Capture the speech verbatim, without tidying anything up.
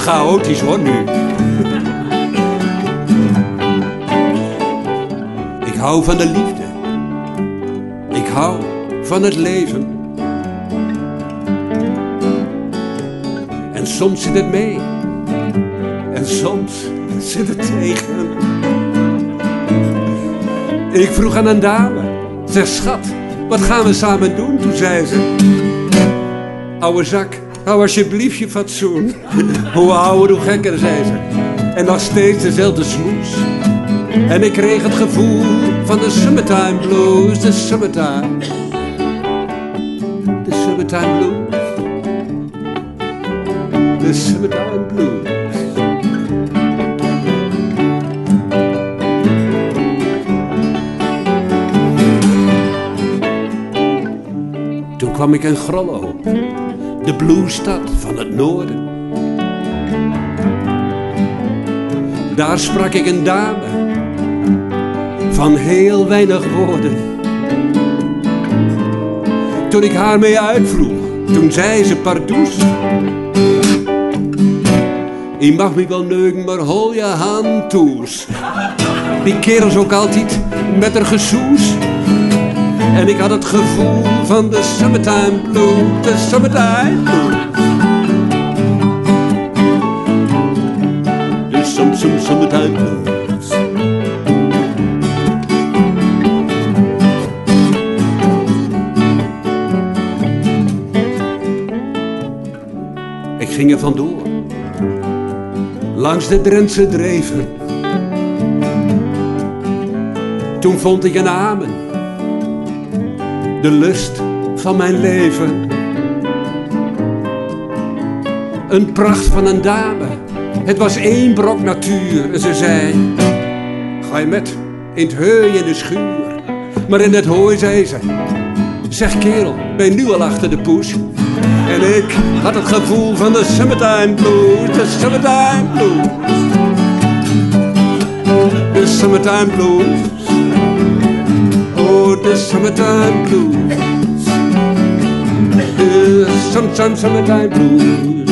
chaotisch hoor nu. Ik hou van de liefde. Ik hou van het leven. En soms zit het mee. En soms zit het tegen. Ik vroeg aan een dame. Zeg schat, wat gaan we samen doen? Toen zei ze: ouwe zak, hou alsjeblieft je fatsoen. Hoe ouder, hoe gekker, zei ze. En nog steeds dezelfde smoes. En ik kreeg het gevoel van de summertime blues. De summertime. De summertime blues. De summertime blues. Toen kwam ik in Grollo, de bluesstad van het noorden. Daar sprak ik een dame van heel weinig woorden. Toen ik haar mee uitvroeg, toen zei ze pardoes: je mag me wel neuken, maar hol je hand toes. Die kerels ook altijd met haar gesoes. En ik had het gevoel van de summertime blues, de summertime blues. De sum, sum, summertime blues. Ik ging er vandoor, langs de Drentse dreven. Toen vond ik een amen, de lust van mijn leven. Een pracht van een dame, het was één brok natuur. En ze zei: ga je met in het heui in de schuur. Maar in het hooi zei ze: zeg kerel, ben je nu al achter de poes? En ik had het gevoel van de summertime blues, de summertime blues. De summertime blues. Oh, the summertime blues. The some, some summertime blues.